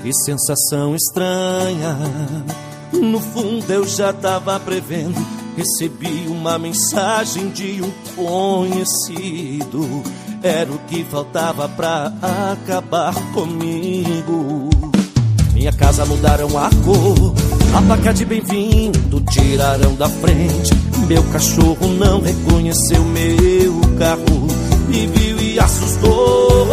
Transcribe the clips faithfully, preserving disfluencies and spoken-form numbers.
Que sensação estranha. No fundo eu já tava prevendo. Recebi uma mensagem de um conhecido. Era o que faltava pra acabar comigo. Minha casa mudaram a cor, a placa de bem-vindo tiraram da frente. Meu cachorro não reconheceu meu carro, me viu e assustou.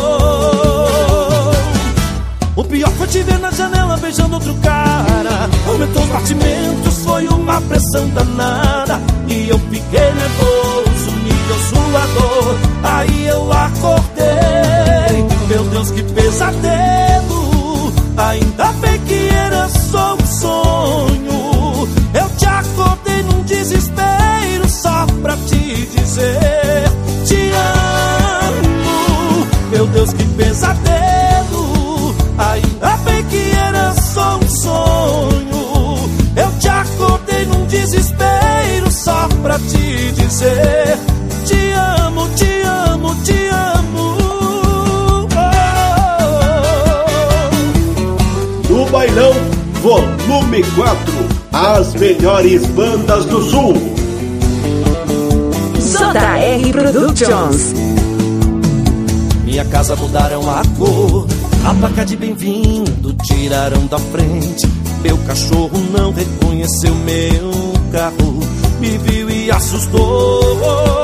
O pior foi te ver na janela beijando outro cara. Aumentou os batimentos, foi uma pressão danada. E eu fiquei nervoso, me deu sua dor. Aí eu acordei, meu Deus que pesadelo. Ainda bem que era só um sonho. Eu te acordei num desespero só pra te dizer te amo. Meu Deus que pesadelo. Ainda bem que era só um sonho. Eu te acordei num desespero só pra te dizer te amo, te amo, te amo. No Bailão Volume quatro, as melhores bandas do Sul. J R Productions. Minha casa mudaram a cor, a placa de bem-vindo tiraram da frente. Meu cachorro não reconheceu meu carro, me viu e assustou.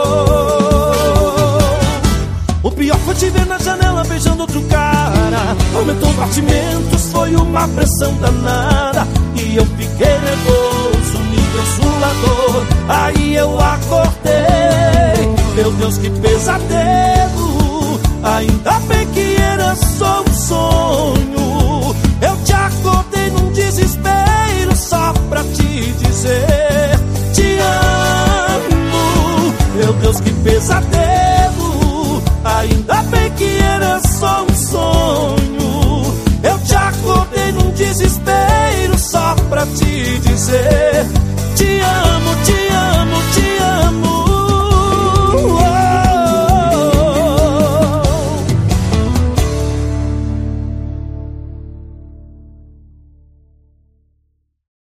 O pior foi te ver na janela beijando outro cara. Aumentou os batimentos, foi uma pressão danada. E eu fiquei nervoso, me deu sua dor. Aí eu acordei, meu Deus que pesadelo. Ainda bem que era só um sonho. Eu te acordei num desespero só pra te dizer te amo. Meu Deus que pesadelo. Ainda bem que era só um sonho. Eu te acordei num desespero só pra te dizer